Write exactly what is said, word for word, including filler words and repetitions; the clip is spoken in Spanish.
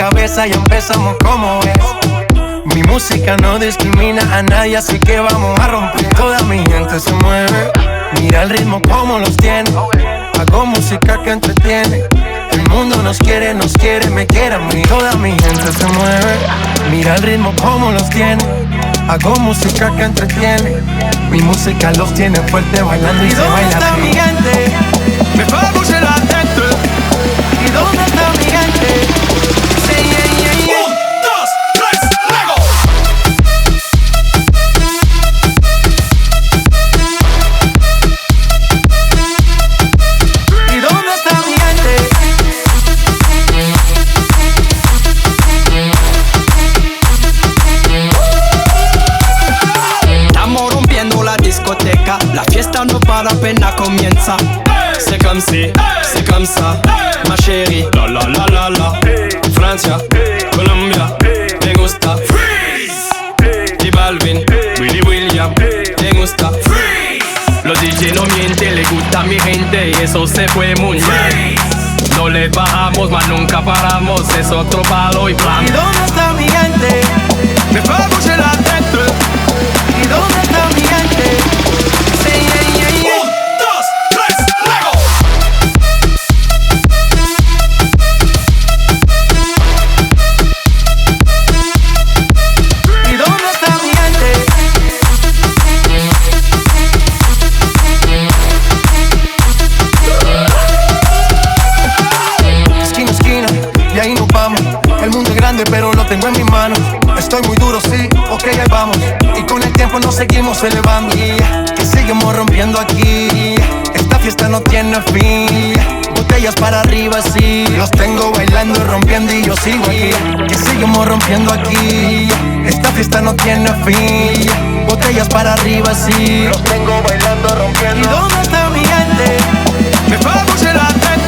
cabeza y empezamos como es. Mi música no discrimina a nadie, así que vamos a romper. Toda mi gente se mueve, mira el ritmo como los tiene. Hago música que entretiene. El mundo nos quiere, nos quiere, me quiere a mí. Toda mi gente se mueve, mira el ritmo como los tiene. Hago música que entretiene. Mi música los tiene fuerte bailando y, ¿y se baila. ¿Y dónde está mi gente? Me fais bouger la tête. ¿Y dónde está mi gente? Sí, yeah, yeah, yeah. Un, dos, tres, luego. ¿Y dónde está mi gente? Estamos rompiendo la discoteca. La fiesta no para, apenas comienza. C'est comme si, c'est comme ça, ma chérie. La la la la la. Francia, Colombia, me gusta. Freeze. Y Balvin, Willy William, me gusta. Freeze. Los D J no mienten, le gusta a mi gente y eso se fue muy bien. No le bajamos, mas nunca paramos, es otro palo y plan. ¿Y dónde está mi gente? Me fais bouger la tête. ¿Y dónde está mi gente? Sí, yeah, yeah, yeah. Un, dos, tres, luego. ¿Y dónde está mi gente? Esquina, esquina, y ahí nos vamos. El mundo es grande, pero lo tengo en mis manos. Estoy muy duro, sí, ok, ahí vamos. Y con el tiempo nos seguimos elevando. Que seguimos rompiendo aquí. Esta fiesta no tiene fin. Botellas para arriba, sí. Los tengo bailando, rompiendo y yo sigo aquí. Que seguimos rompiendo aquí. Esta fiesta no tiene fin. Botellas para arriba, sí. Los tengo bailando, rompiendo. ¿Y dónde está mi gente? Me fais bouger la tête.